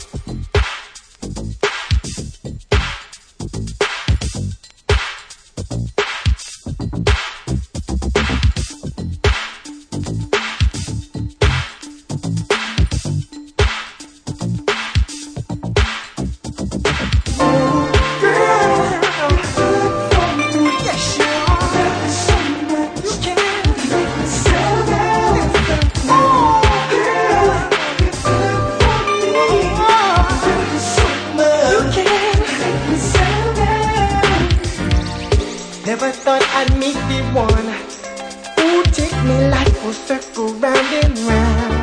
Never thought I'd meet the one who take me life full circle round and round.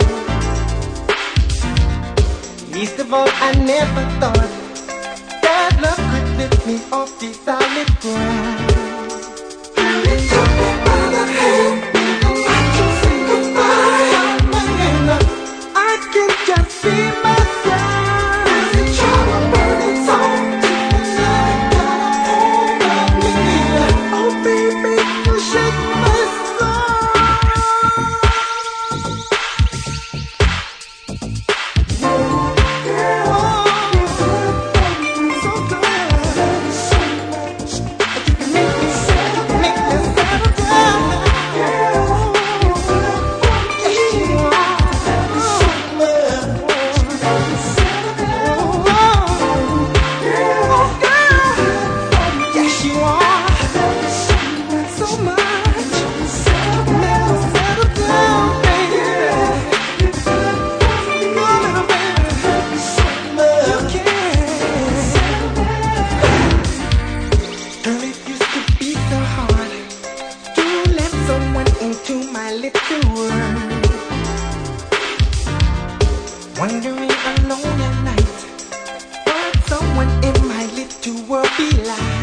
Least of all, I never thought that love could lift me off the solid ground. Really took me by the hand, and I can say goodbye. I can just see myself. There's a trouble burning soul. Wondering alone at night what someone in my little world be like.